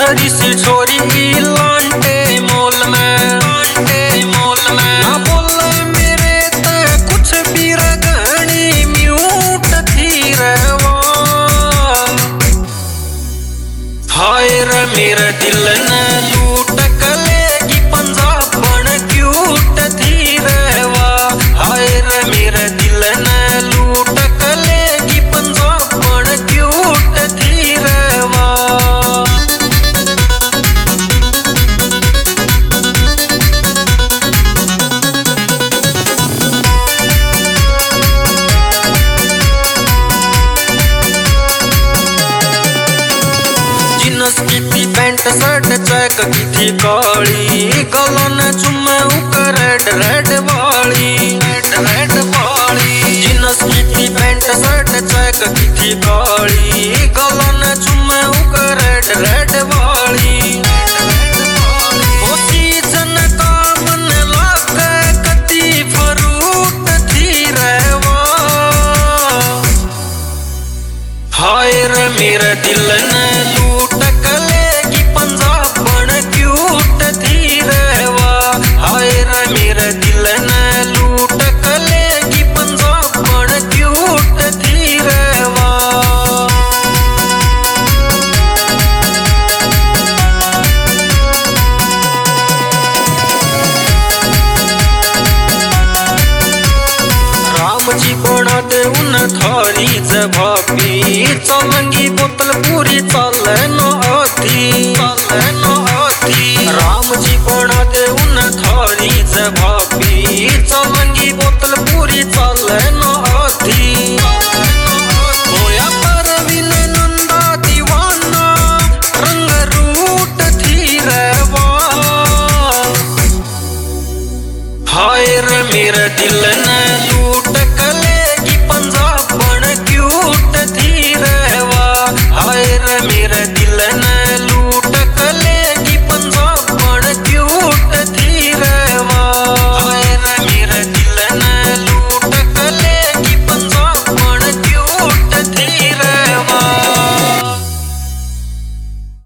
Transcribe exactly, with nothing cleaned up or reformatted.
सुथरी सी छोरी लांटे मोल में, लांटे मोल में ना बोले मेरे ते कुछ भी रगनी म्यूट थी रवा। हाय रे मेरे दिल ने लूट कलेगी पंजाब बन क्यूट थी रवा। हाय रे मेरे दिल ने लूट कलेगी पंजाब बन क्यूट थी रवा। जीन्स की थी पैंट शर्ट चेक की थी काली, गलों ने चुमे ऊपर रेड रेड वाली, रेड रेड वाली। जीन्स की थी पैंट शर्ट चेक की थी काली, गलों ने चुमे ऊपर रेड रेड वाली। वो सीजन का मन लागे कती फ्रूट थी रवा। हाय रे मेरे दिल ने लूट कलेगी पंजाब बन क्यूट थी रवा। हाय रे मेरे दिल ने लूट कलेगी पंजाब बन क्यूट थी रवा। राम जी बना दे उन थारी जभापी, चलंगी बोतल पूरी चले न आती, चले न आती। राम जी बना दे उन थारी जभापी, चलंगी बोतल पूरी चले न आती। होया परवीन नंदा दीवाना रंग रूट थी रवा। हाय रे मेरे दिल